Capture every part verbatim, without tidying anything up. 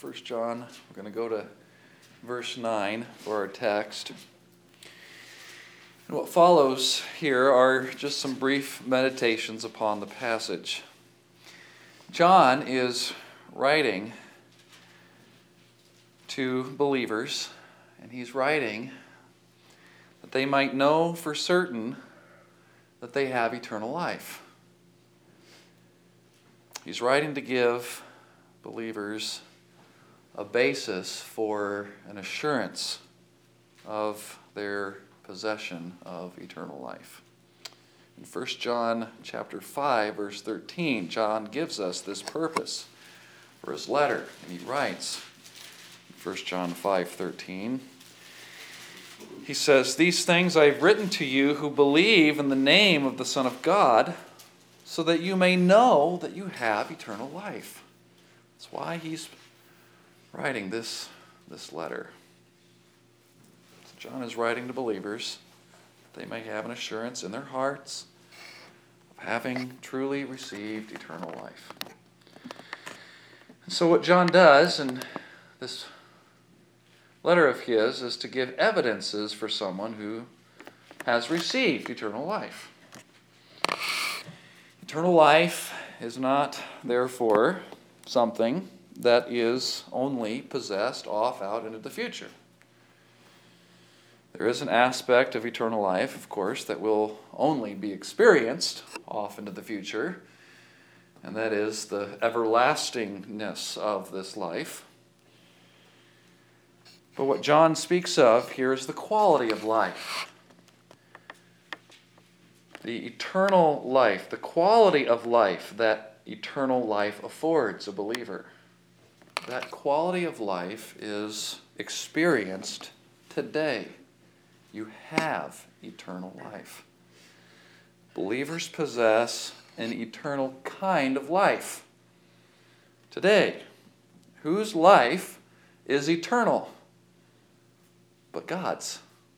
First John. We're going to go to verse nine for our text. And what follows here are just some brief meditations upon the passage. John is writing to believers, and he's writing that they might know for certain that they have eternal life. He's writing to give believers a basis for an assurance of their possession of eternal life. In First John chapter five, verse thirteen, John gives us this purpose for his letter, and he writes in First John five thirteen, he says, "These things I have written to you who believe in the name of the Son of God, so that you may know that you have eternal life." That's why he's writing this, this letter. So John is writing to believers that they may have an assurance in their hearts of having truly received eternal life. And so what John does in this letter of his is to give evidences for someone who has received eternal life. Eternal life is not, therefore, something that is only possessed off out into the future. There is an aspect of eternal life, of course, that will only be experienced off into the future, and that is the everlastingness of this life. But what John speaks of here is the quality of life. The eternal life, the quality of life that eternal life affords a believer. That quality of life is experienced today. You have eternal life. Believers possess an eternal kind of life today. Whose life is eternal? But God's.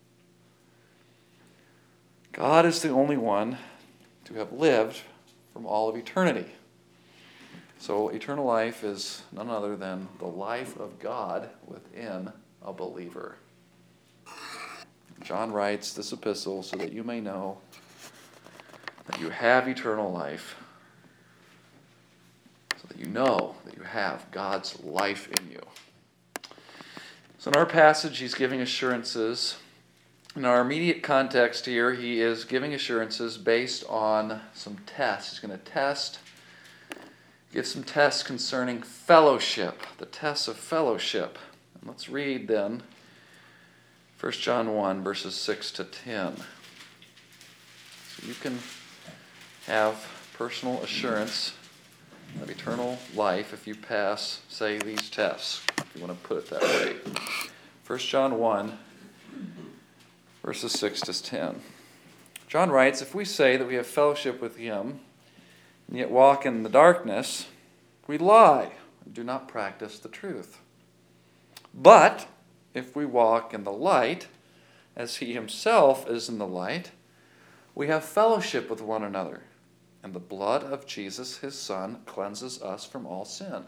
God is the only one to have lived from all of eternity. So eternal life is none other than the life of God within a believer. John writes this epistle so that you may know that you have eternal life, so that you know that you have God's life in you. So in our passage, he's giving assurances. In our immediate context here, he is giving assurances based on some tests. He's going to test, give some tests concerning fellowship, the tests of fellowship. And let's read then First John one, verses six to ten. So you can have personal assurance of eternal life if you pass, say, these tests, if you want to put it that way. First John one, verses six to ten. John writes, "If we say that we have fellowship with him, and yet walk in the darkness, we lie and do not practice the truth. But if we walk in the light, as he himself is in the light, we have fellowship with one another, and the blood of Jesus, his Son, cleanses us from all sin.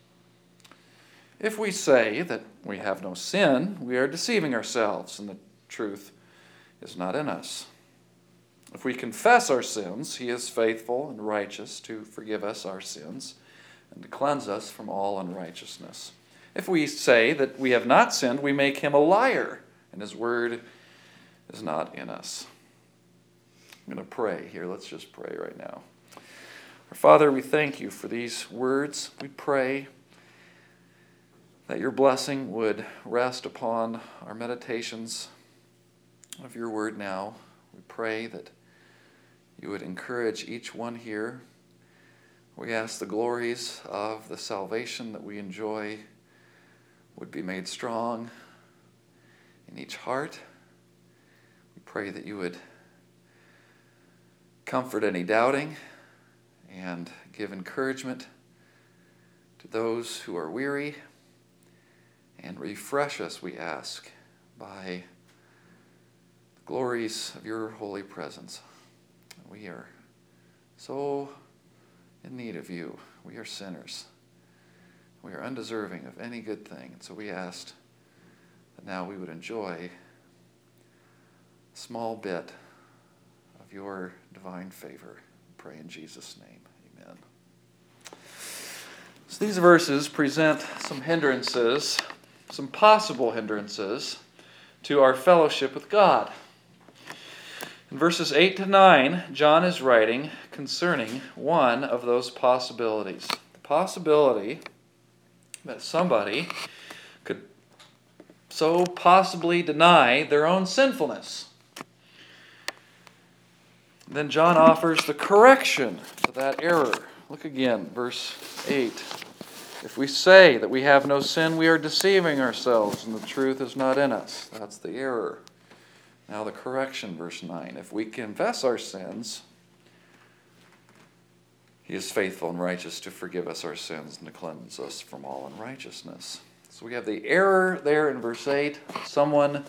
If we say that we have no sin, we are deceiving ourselves, and the truth is not in us. If we confess our sins, he is faithful and righteous to forgive us our sins and to cleanse us from all unrighteousness. If we say that we have not sinned, we make him a liar, and his word is not in us." I'm going to pray here. Let's just pray right now. Our Father, we thank you for these words. We pray that your blessing would rest upon our meditations of your word now. We pray that you would encourage each one here. We ask the glories of the salvation that we enjoy would be made strong in each heart. We pray that you would comfort any doubting and give encouragement to those who are weary, and refresh us, we ask, by the glories of your holy presence. We are so in need of you. We are sinners. We are undeserving of any good thing. And so we asked that now we would enjoy a small bit of your divine favor. Pray in Jesus' name. Amen. So these verses present some hindrances, some possible hindrances to our fellowship with God. In verses eight to nine, John is writing concerning one of those possibilities. The possibility that somebody could so possibly deny their own sinfulness. Then John offers the correction to that error. Look again, verse eight. If we say that we have no sin, we are deceiving ourselves, and the truth is not in us. That's the error. Now the correction, verse nine. If we confess our sins, He is faithful and righteous to forgive us our sins and to cleanse us from all unrighteousness. So we have the error there in verse eight. Someone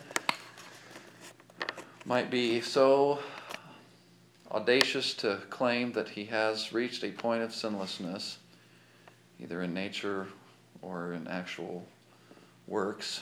might be so audacious to claim that he has reached a point of sinlessness, either in nature or in actual works.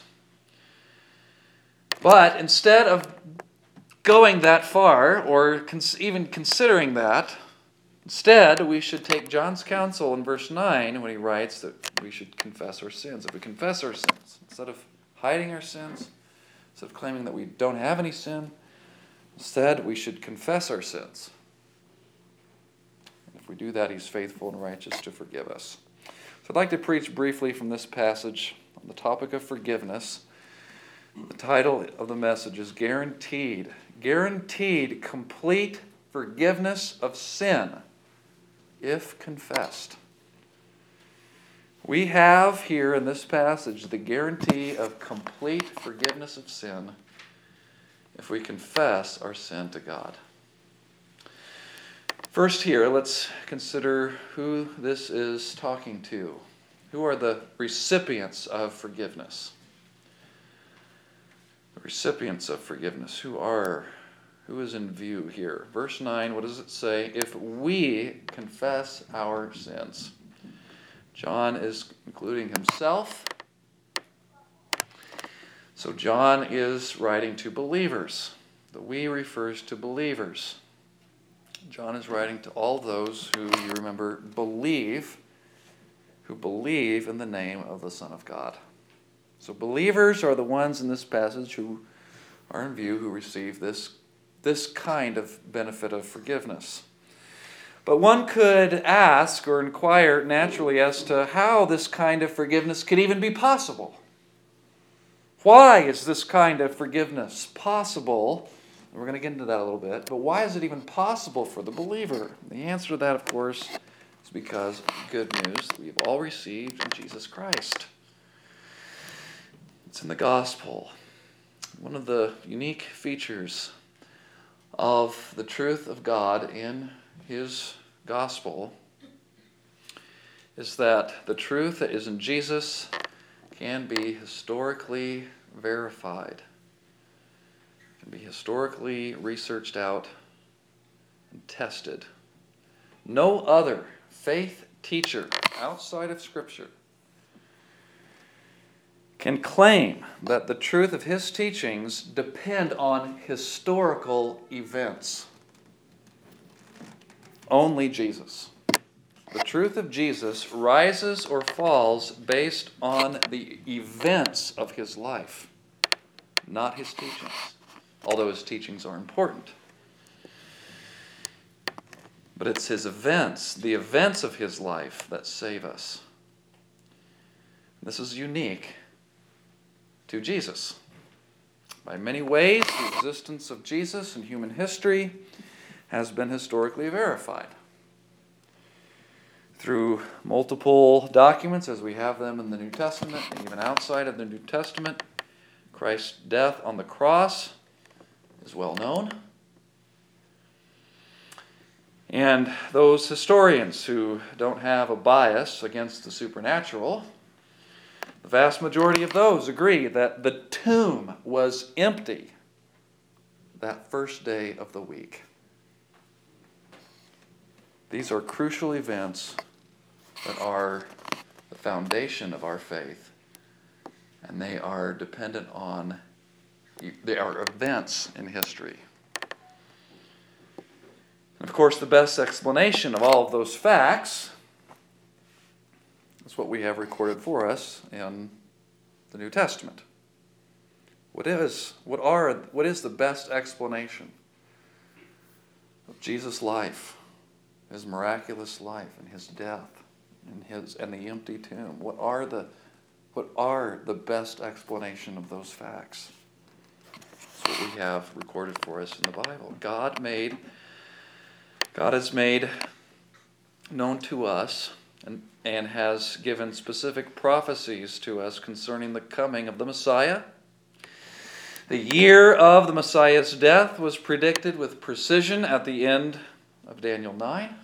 But instead of going that far, or cons- even considering that, instead we should take John's counsel in verse nine when he writes that we should confess our sins. If we confess our sins, instead of hiding our sins, instead of claiming that we don't have any sin, instead we should confess our sins. And if we do that, He's faithful and righteous to forgive us. So I'd like to preach briefly from this passage on the topic of forgiveness. The title of the message is Guaranteed. Guaranteed complete forgiveness of sin, if confessed. We have here in this passage the guarantee of complete forgiveness of sin if we confess our sin to God. First here, let's consider who this is talking to. Who are the recipients of forgiveness? The recipients of forgiveness. Who are, who is in view here? Verse nine, what does it say? If we confess our sins. John is including himself. So John is writing to believers. The we refers to believers. John is writing to all those who, you remember, believe, who believe in the name of the Son of God. So believers are the ones in this passage who are in view, who receive this, this kind of benefit of forgiveness. But one could ask or inquire naturally as to how this kind of forgiveness could even be possible. Why is this kind of forgiveness possible? We're going to get into that a little bit. But why is it even possible for the believer? The answer to that, of course, is because of good news that we've all received in Jesus Christ. It's in the gospel. One of the unique features of the truth of God in His gospel is that the truth that is in Jesus can be historically verified, can be historically researched out and tested. No other faith teacher outside of Scripture can claim that the truth of his teachings depend on historical events. Only Jesus. The truth of Jesus rises or falls based on the events of his life, not his teachings, although his teachings are important. But it's his events, the events of his life, that save us. This is unique to Jesus. By many ways, the existence of Jesus in human history has been historically verified. Through multiple documents, as we have them in the New Testament, and even outside of the New Testament, Christ's death on the cross is well known. And those historians who don't have a bias against the supernatural, the vast majority of those agree that the tomb was empty that first day of the week. These are crucial events that are the foundation of our faith. And they are dependent on, they are events in history. And of course, the best explanation of all of those facts is what we have recorded for us in the New Testament. What is, what are, what is the best explanation of Jesus' life, his miraculous life, and his death, and his and the empty tomb? What are the, what are the best explanation of those facts? That's what we have recorded for us in the Bible. God made, God has made known to us and, and has given specific prophecies to us concerning the coming of the Messiah. The year of the Messiah's death was predicted with precision at the end of Daniel nine.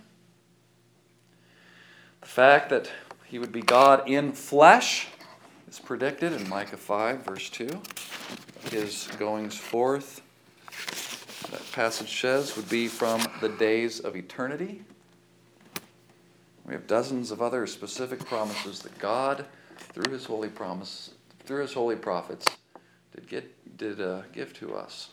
The fact that he would be God in flesh is predicted in Micah five, verse two. His goings forth, that passage says, would be from the days of eternity. We have dozens of other specific promises that God, through his holy promise, through his holy prophets, did get did uh, give to us.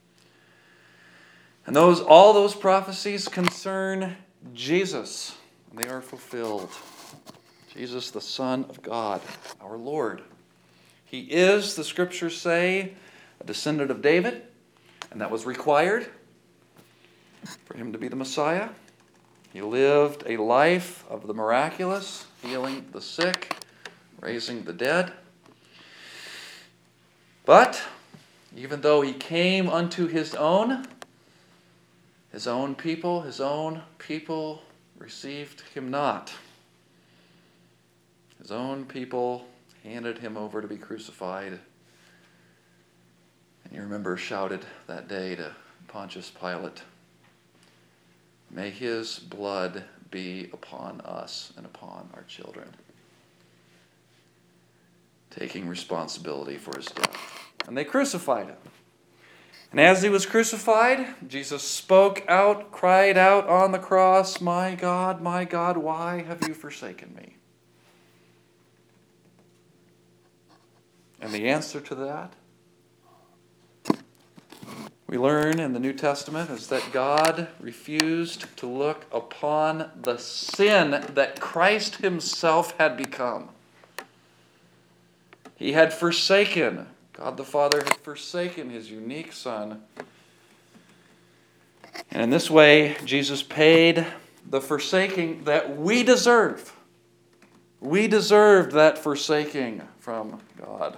And those all those prophecies concern Jesus. And they are fulfilled. Jesus, the Son of God, our Lord. He is, the scriptures say, a descendant of David, and that was required for him to be the Messiah. He lived a life of the miraculous, healing the sick, raising the dead. But even though he came unto his own, his own people, his own people received him not. His own people handed him over to be crucified. And you remember shouted that day to Pontius Pilate, "May his blood be upon us and upon our children," taking responsibility for his death. And they crucified him. And as he was crucified, Jesus spoke out, cried out on the cross, "My God, my God, why have you forsaken me?" And the answer to that, we learn in the New Testament, is that God refused to look upon the sin that Christ himself had become. He had forsaken, God the Father had forsaken his unique Son. And in this way, Jesus paid the forsaking that we deserve. We deserved that forsaking from God.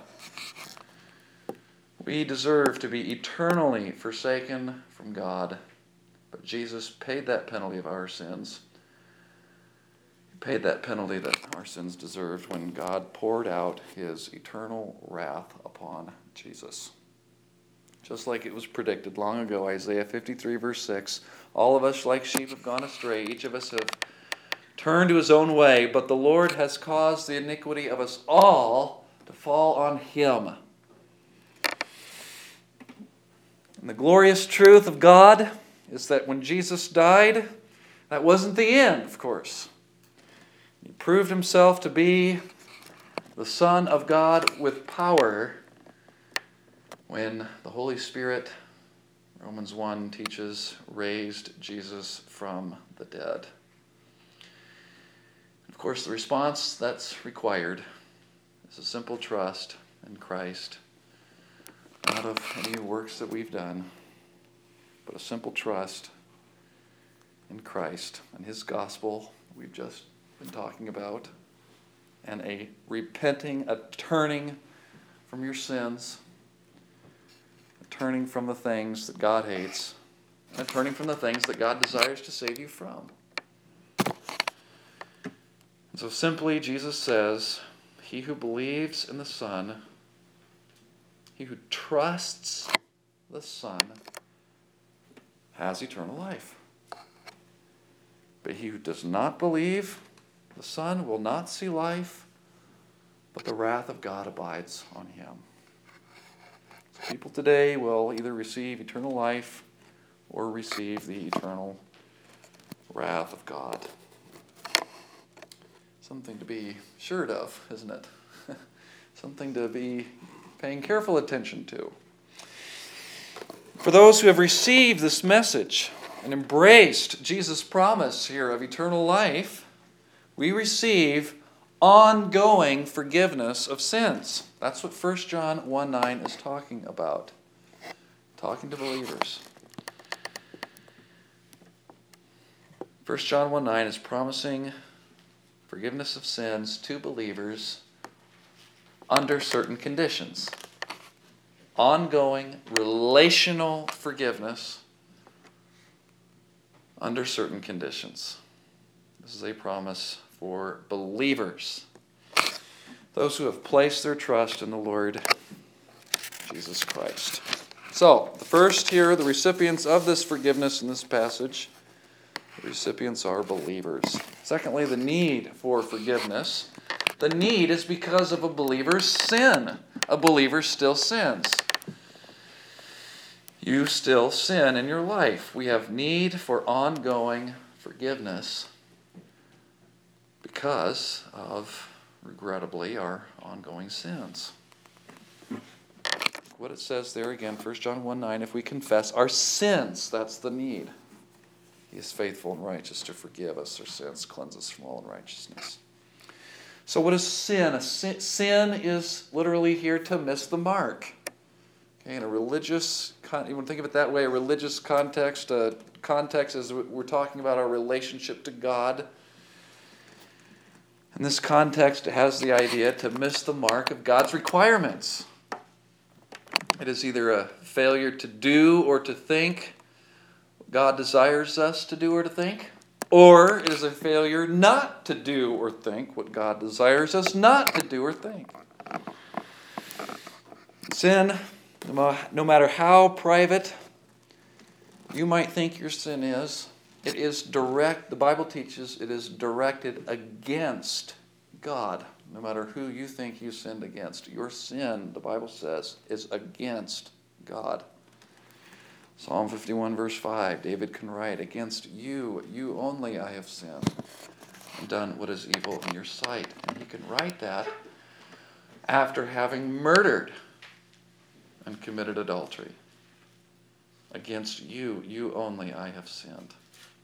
We deserve to be eternally forsaken from God. But Jesus paid that penalty of our sins. He paid that penalty that our sins deserved when God poured out his eternal wrath upon Jesus. Just like it was predicted long ago, Isaiah fifty-three, verse six, "All of us like sheep have gone astray. Each of us have turned to his own way, but the Lord has caused the iniquity of us all to fall on him." And the glorious truth of God is that when Jesus died, that wasn't the end, of course. He proved himself to be the Son of God with power when the Holy Spirit, Romans one teaches, raised Jesus from the dead. Of course, the response that's required is a simple trust in Christ, not of any works that we've done, but a simple trust in Christ and his gospel we've just been talking about, and a repenting, a turning from your sins, a turning from the things that God hates, and a turning from the things that God desires to save you from. And so simply, Jesus says, he who believes in the Son, he who trusts the Son, has eternal life. But he who does not believe the Son will not see life, but the wrath of God abides on him. So people today will either receive eternal life or receive the eternal wrath of God. something to be assured of, isn't it? Something to be paying careful attention to. For those who have received this message and embraced Jesus' promise here of eternal life, we receive ongoing forgiveness of sins. That's what First John one nine is talking about. Talking to believers. First John one nine is promising forgiveness of sins to believers under certain conditions. Ongoing relational forgiveness under certain conditions. This is a promise for believers. Those who have placed their trust in the Lord Jesus Christ. So, the first here, the recipients of this forgiveness in this passage, the recipients are believers. Secondly, the need for forgiveness. The need is because of a believer's sin. A believer still sins. You still sin in your life. We have need for ongoing forgiveness because of, regrettably, our ongoing sins. What it says there again, First John one nine, if we confess our sins, that's the need. He is faithful and righteous to forgive us our sins, cleanse us from all unrighteousness. So what is sin? A sin? Sin is literally here to miss the mark. Okay, in a religious, you want to think of it that way, a religious context, uh, context is we're talking about our relationship to God. In this context, it has the idea to miss the mark of God's requirements. It is either a failure to do or to think what God desires us to do or to think, or it is a failure not to do or think what God desires us not to do or think. Sin, no matter how private you might think your sin is, it is direct, the Bible teaches it is directed against God. No matter who you think you sinned against, your sin, the Bible says, is against God. Psalm fifty-one, verse five, David can write, against you, you only I have sinned and done what is evil in your sight. And he can write that after having murdered and committed adultery. Against you, you only I have sinned.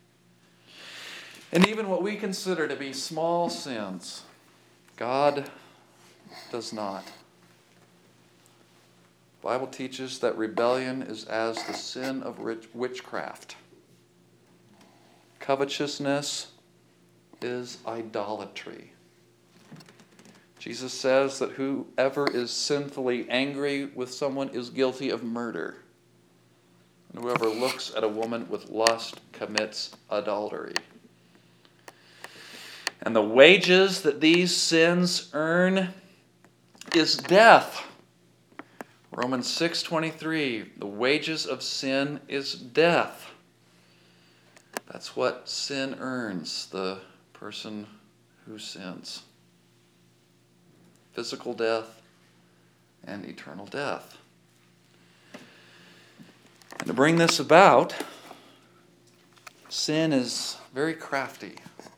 And even what we consider to be small sins, God does not. The Bible teaches that rebellion is as the sin of witchcraft. Covetousness is idolatry. Jesus says that whoever is sinfully angry with someone is guilty of murder. And whoever looks at a woman with lust commits adultery. And the wages that these sins earn is death. Romans six twenty-three, the wages of sin is death. That's what sin earns, the person who sins. Physical death and eternal death. And to bring this about, sin is very crafty.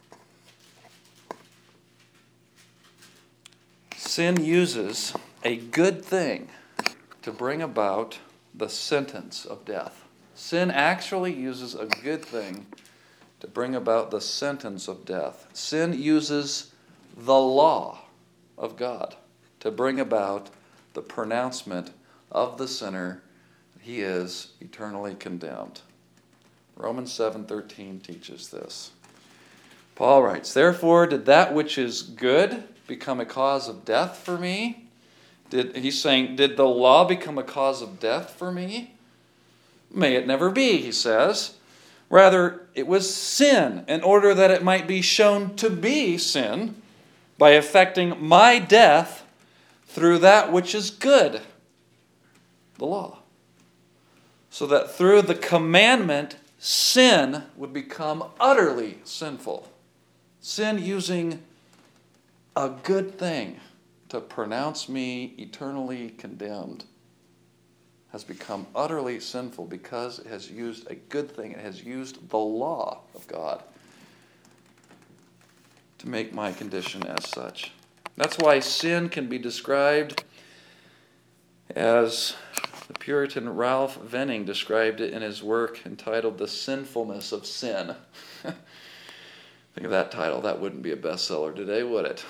Sin uses a good thing to bring about the sentence of death. Sin actually uses a good thing to bring about the sentence of death. Sin uses the law of God to bring about the pronouncement of the sinner that he is eternally condemned. Romans seven thirteen teaches this. Paul writes, therefore did that which is good become a cause of death for me? Did, he's saying, did the law become a cause of death for me? May it never be, he says. Rather, it was sin, in order that it might be shown to be sin, by effecting my death through that which is good, the law. So that through the commandment, sin would become utterly sinful. Sin using a good thing to pronounce me eternally condemned has become utterly sinful because it has used a good thing. It has used the law of God to make my condition as such. That's why sin can be described as the Puritan Ralph Venning described it in his work entitled The Sinfulness of Sin. Think of that title. That wouldn't be a bestseller today, would it?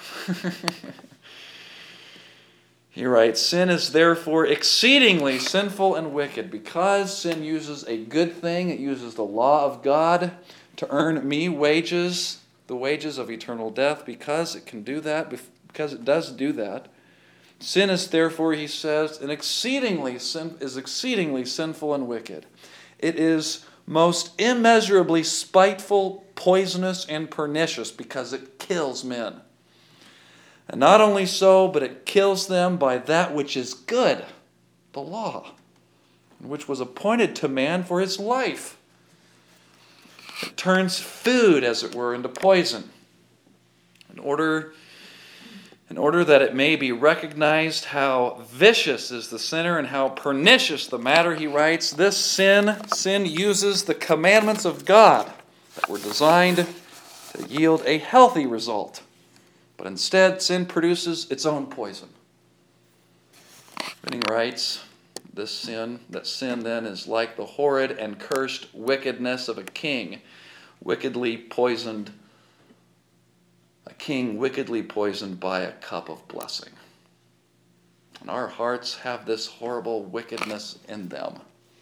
He writes, sin is therefore exceedingly sinful and wicked. Because sin uses a good thing, it uses the law of God to earn me wages, the wages of eternal death. Because it can do that, because it does do that, sin is therefore, he says, an exceedingly sin, is exceedingly sinful and wicked. It is most immeasurably spiteful, poisonous, and pernicious because it kills men. And not only so, but it kills them by that which is good, the law, which was appointed to man for his life. It turns food, as it were, into poison. In order, in order that it may be recognized how vicious is the sinner and how pernicious the matter, he writes, this sin, sin uses the commandments of God that were designed to yield a healthy result. But instead, sin produces its own poison. Venning writes, this sin, that sin then is like the horrid and cursed wickedness of a king, wickedly poisoned, a king wickedly poisoned by a cup of blessing. And our hearts have this horrible wickedness in them,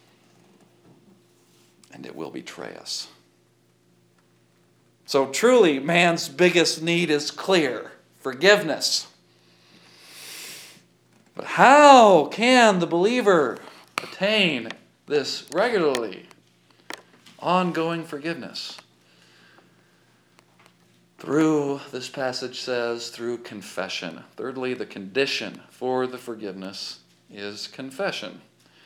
and it will betray us. So truly, man's biggest need is clear: forgiveness. But how can the believer attain this regularly? Ongoing forgiveness. Through, this passage says, through confession. Thirdly, the condition for the forgiveness is confession.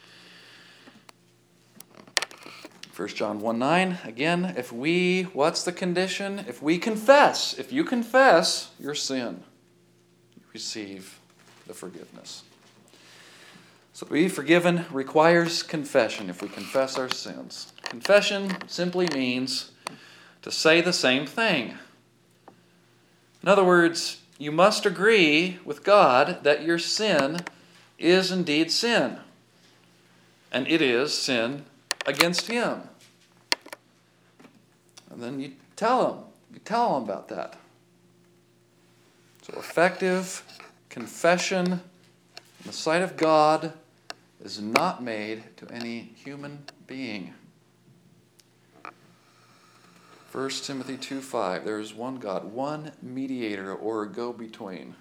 First John one nine, again, if we, what's the condition? If we confess, if you confess your sin, you receive the forgiveness. So to be forgiven requires confession if we confess our sins. Confession simply means to say the same thing. In other words, you must agree with God that your sin is indeed sin. And it is sin against Him. And then you tell Him. You tell Him about that. So effective confession in the sight of God is not made to any human being. First Timothy two five, there is one God, one mediator or go-between.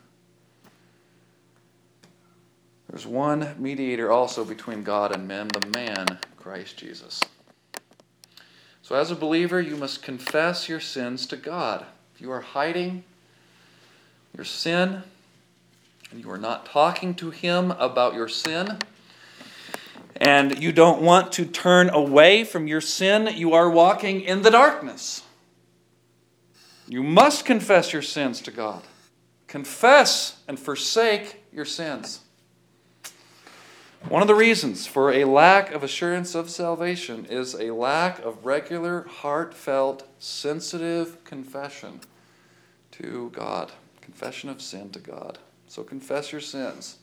There's one mediator also between God and men, the man, Christ Jesus. So as a believer, you must confess your sins to God. If you are hiding your sin, and you are not talking to Him about your sin, and you don't want to turn away from your sin, you are walking in the darkness. You must confess your sins to God. Confess and forsake your sins. One of the reasons for a lack of assurance of salvation is a lack of regular, heartfelt, sensitive confession to God. Confession of sin to God. So confess your sins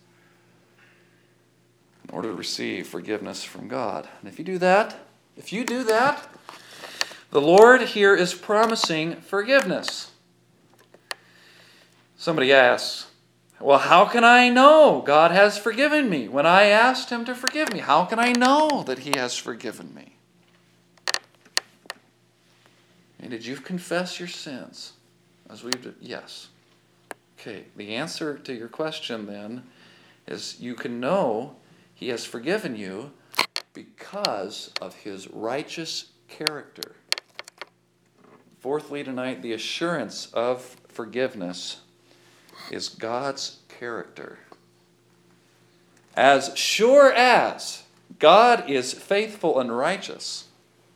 in order to receive forgiveness from God. And if you do that, if you do that, the Lord here is promising forgiveness. Somebody asks, well, how can I know God has forgiven me? When I asked Him to forgive me, how can I know that He has forgiven me? And did you confess your sins? As we did? Yes. Okay, the answer to your question then is you can know He has forgiven you because of His righteous character. Fourthly tonight, the assurance of forgiveness is God's character. As sure as God is faithful and righteous,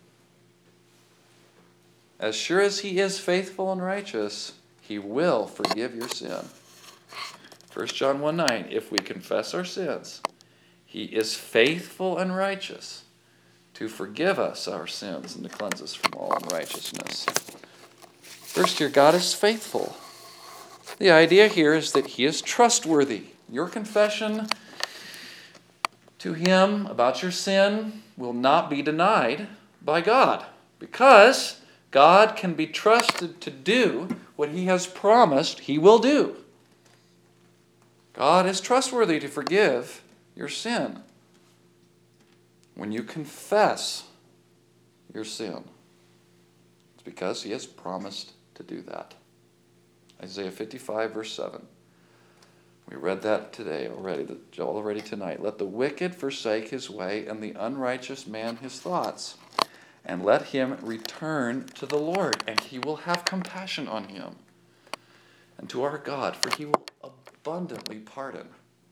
as sure as He is faithful and righteous, He will forgive your sin. First John one nine, if we confess our sins, He is faithful and righteous to forgive us our sins and to cleanse us from all unrighteousness. First here, God is faithful. The idea here is that he is trustworthy. Your confession to him about your sin will not be denied by God, because God can be trusted to do what he has promised he will do. God is trustworthy to forgive your sin when you confess your sin. It's because he has promised to do that. Isaiah fifty-five, verse seven. We read that today already, already tonight. Let the wicked forsake his way, and the unrighteous man his thoughts. And let him return to the Lord, and he will have compassion on him. And to our God, for he will abundantly pardon.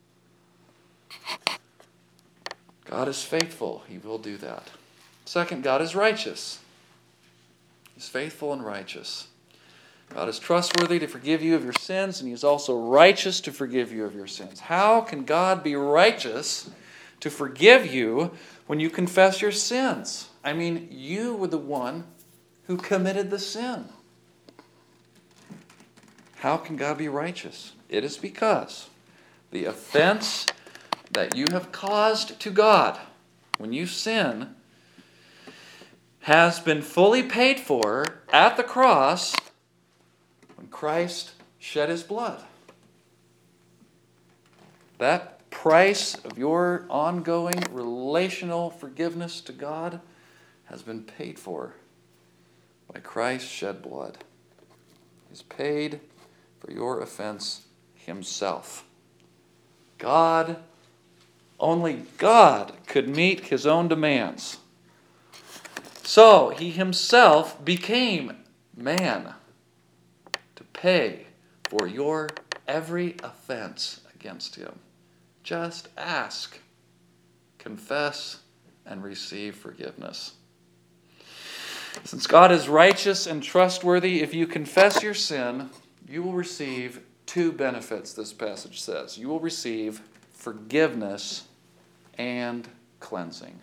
God is faithful. He will do that. Second, God is righteous. He's faithful and righteous. God is trustworthy to forgive you of your sins, and he is also righteous to forgive you of your sins. How can God be righteous to forgive you when you confess your sins? I mean, you were the one who committed the sin. How can God be righteous? It is because the offense that you have caused to God when you sin has been fully paid for at the cross when Christ shed his blood. That price of your ongoing relational forgiveness to God has been paid for by Christ's shed blood. He's paid for your offense himself. God, only God could meet his own demands. So he himself became man to pay for your every offense against him. Just ask, confess, and receive forgiveness. Since God is righteous and trustworthy, if you confess your sin, you will receive two benefits, this passage says. You will receive forgiveness and cleansing.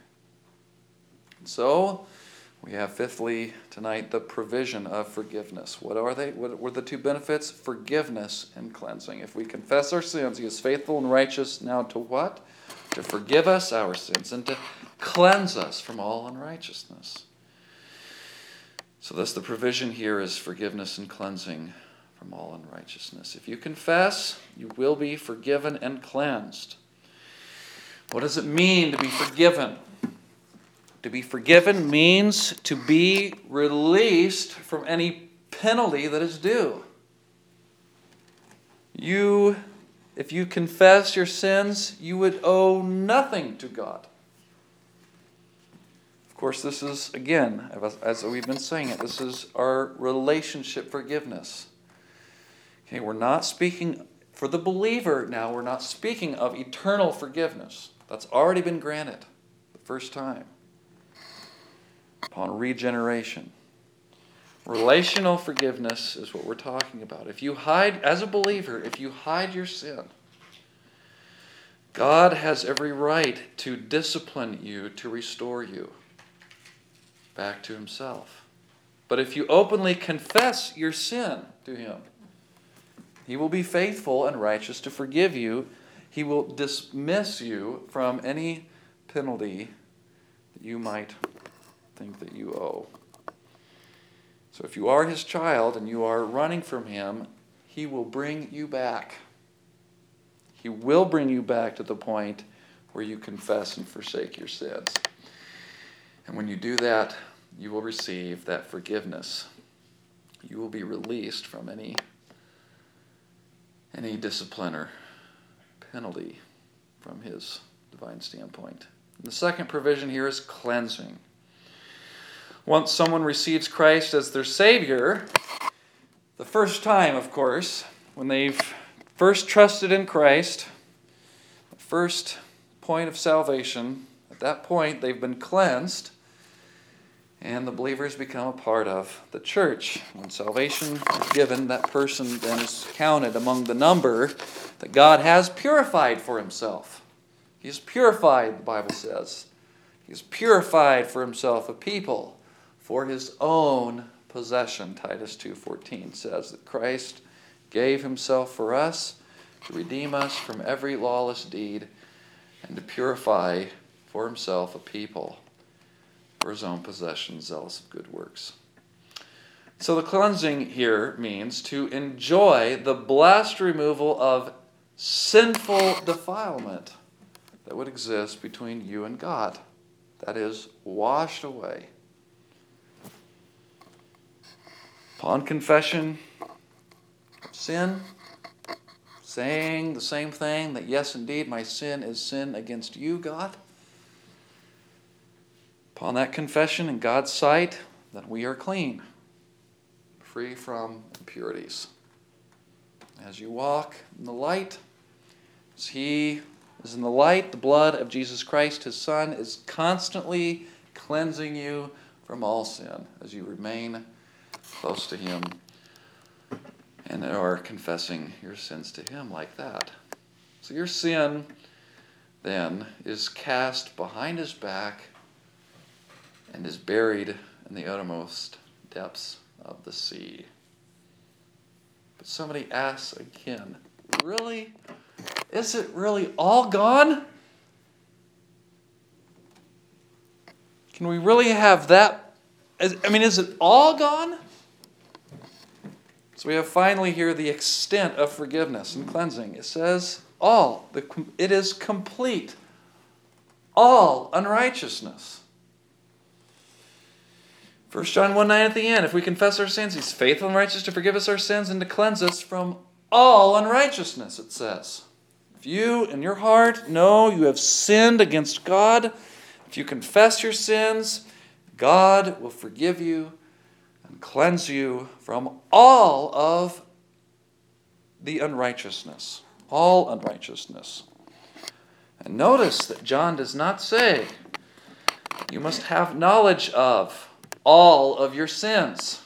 So, we have fifthly tonight the provision of forgiveness. What are they? What were the two benefits? Forgiveness and cleansing. If we confess our sins, he is faithful and righteous now to what? To forgive us our sins and to cleanse us from all unrighteousness. So thus the provision here is forgiveness and cleansing from all unrighteousness. If you confess, you will be forgiven and cleansed. What does it mean to be forgiven? To be forgiven means to be released from any penalty that is due. You, if you confess your sins, you would owe nothing to God. Of course, this is, again, as we've been saying it, this is our relationship forgiveness. Okay, we're not speaking, for the believer now, we're not speaking of eternal forgiveness. That's already been granted the first time upon regeneration. Relational forgiveness is what we're talking about. If you hide, as a believer, if you hide your sin, God has every right to discipline you, to restore you back to himself. But if you openly confess your sin to him, he will be faithful and righteous to forgive you. He will dismiss you from any penalty that you might think that you owe. So if you are his child and you are running from him, he will bring you back. He will bring you back to the point where you confess and forsake your sins. And when you do that, you will receive that forgiveness. You will be released from any, any discipline or penalty from his divine standpoint. And the second provision here is cleansing. Once someone receives Christ as their Savior, the first time, of course, when they've first trusted in Christ, the first point of salvation, at that point they've been cleansed, and the believers become a part of the church. When salvation is given, that person then is counted among the number that God has purified for himself. He is purified, the Bible says. He is purified for himself a people for his own possession. Titus two fourteen says that Christ gave himself for us to redeem us from every lawless deed and to purify for himself a people for his own possession, zealous of good works. So the cleansing here means to enjoy the blessed removal of sinful defilement that would exist between you and God. That is, washed away. Upon confession of sin, saying the same thing, that yes, indeed, my sin is sin against you, God. Upon that confession in God's sight, then we are clean, free from impurities. As you walk in the light, as he is in the light, the blood of Jesus Christ, his Son, is constantly cleansing you from all sin as you remain close to him and are confessing your sins to him like that. So your sin then is cast behind his back and is buried in the uttermost depths of the sea. But somebody asks again, really? Is it really all gone? Can we really have that? I mean, is it all gone? So we have finally here the extent of forgiveness and cleansing. It says all. It is complete. All unrighteousness. First John one nine at the end. If we confess our sins, he's faithful and righteous to forgive us our sins and to cleanse us from all unrighteousness, it says. If you in your heart know you have sinned against God, if you confess your sins, God will forgive you and cleanse you from all of the unrighteousness. All unrighteousness. And notice that John does not say you must have knowledge of all of your sins.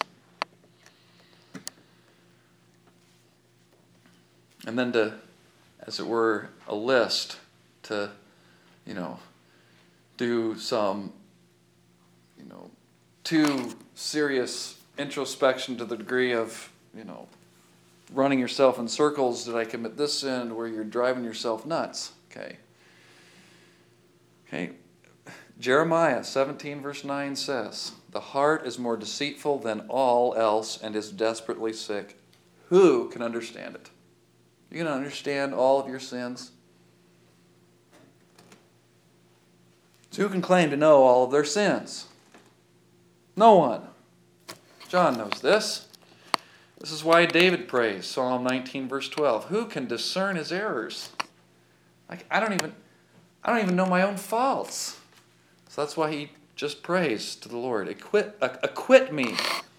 And then to, as it were, a list to, you know, do some, you know, too serious introspection to the degree of, you know, running yourself in circles. Did I commit this sin where you're driving yourself nuts? Okay. Okay. Jeremiah seventeen verse nine says, the heart is more deceitful than all else and is desperately sick. Who can understand it? You can understand all of your sins? So who can claim to know all of their sins? No one. John knows this. This is why David prays, Psalm nineteen, verse twelve. Who can discern his errors? Like, I don't even, I don't even know my own faults. So that's why he just prays to the Lord. Acquit, acquit me.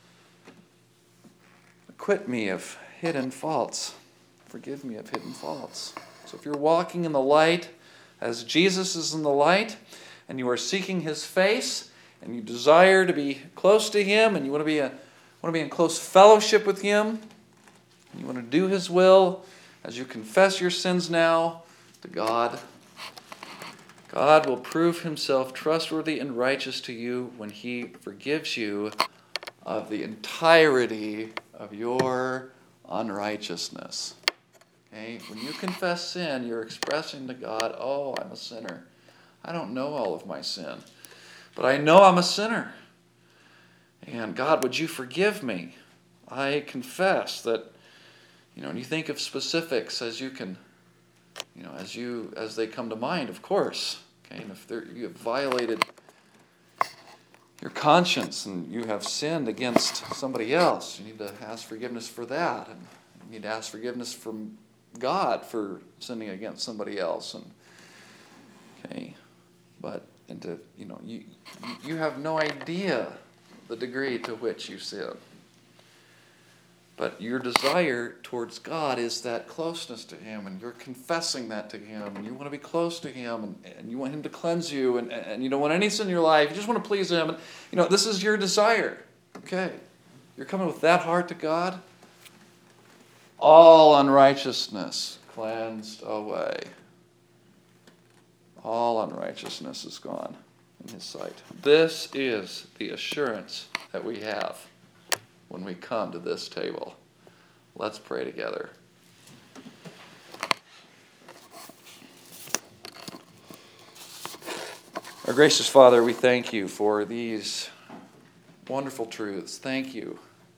Acquit me of hidden faults. Forgive me of hidden faults. So if you're walking in the light, as Jesus is in the light, and you are seeking his face, and you desire to be close to him, and you want to be a, want to be in close fellowship with him, and you want to do his will, as you confess your sins now to God, God will prove himself trustworthy and righteous to you when he forgives you of the entirety of your unrighteousness. Okay? When you confess sin, you're expressing to God, oh, I'm a sinner. I don't know all of my sin, but I know I'm a sinner. And God, would you forgive me? I confess that, you know, and you think of specifics as you can, you know, as you, as they come to mind, of course. Okay, and if you have violated your conscience and you have sinned against somebody else, you need to ask forgiveness for that. And you need to ask forgiveness from God for sinning against somebody else. And okay, but and to, you know, you you have no idea the degree to which you sin. But your desire towards God is that closeness to him, and you're confessing that to him, and you want to be close to him, and, and you want him to cleanse you, and, and you don't want any sin in your life. You just want to please him. And, you know, this is your desire. Okay. You're coming with that heart to God. All unrighteousness cleansed away. All unrighteousness is gone in his sight. This is the assurance that we have. when we come to this table. Let's pray together. Our gracious Father, we thank you for these wonderful truths. Thank you.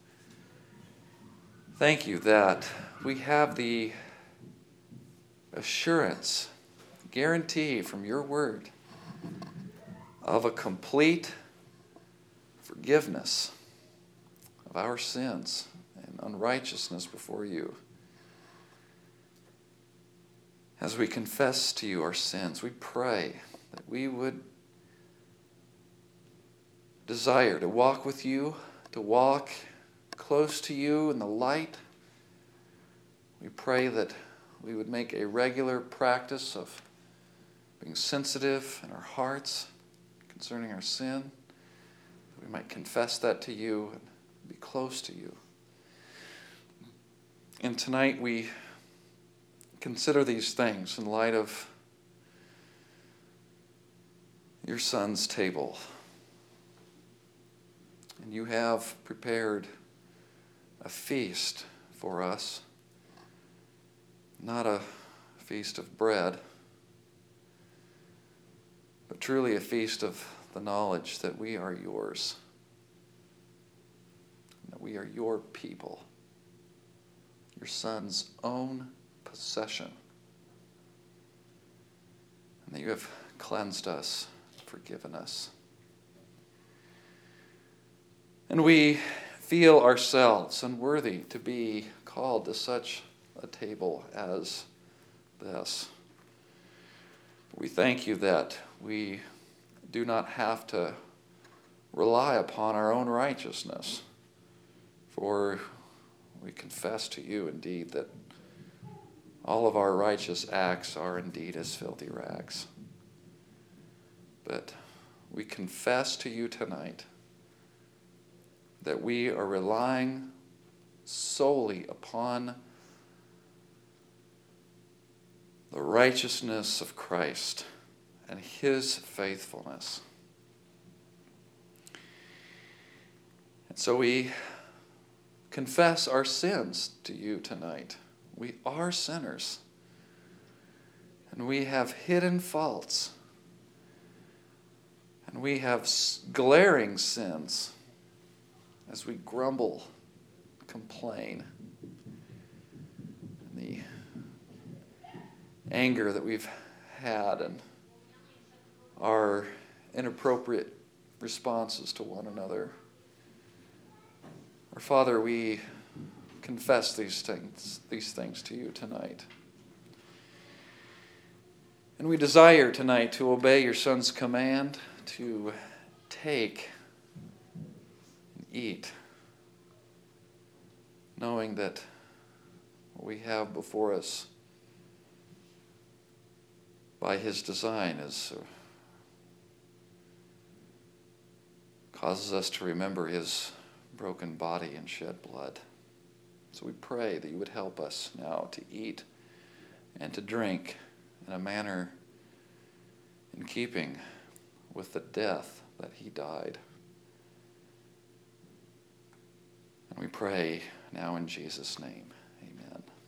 Thank you that we have the assurance, guarantee from your word of a complete forgiveness of our sins and unrighteousness before you. As we confess to you our sins, we pray that we would desire to walk with you, to walk close to you in the light. We pray that we would make a regular practice of being sensitive in our hearts concerning our sin, that we might confess that to you and be close to you. And tonight we consider these things in light of your Son's table. And you have prepared a feast for us, not a feast of bread, but truly a feast of the knowledge that we are yours, that we are your people, your Son's own possession, and that you have cleansed us, forgiven us. And we feel ourselves unworthy to be called to such a table as this. We thank you that we do not have to rely upon our own righteousness, for we confess to you indeed that all of our righteous acts are indeed as filthy rags. But we confess to you tonight that we are relying solely upon the righteousness of Christ and his faithfulness. And so we confess our sins to you tonight. We are sinners, and we have hidden faults, and we have glaring sins as we grumble, complain, and the anger that we've had and our inappropriate responses to one another. Our Father, we confess these things, these things to you tonight. And we desire tonight to obey your Son's command to take and eat, knowing that what we have before us by his design is uh, causes us to remember his broken body and shed blood. So we pray that you would help us now to eat and to drink in a manner in keeping with the death that he died. And we pray now in Jesus' name.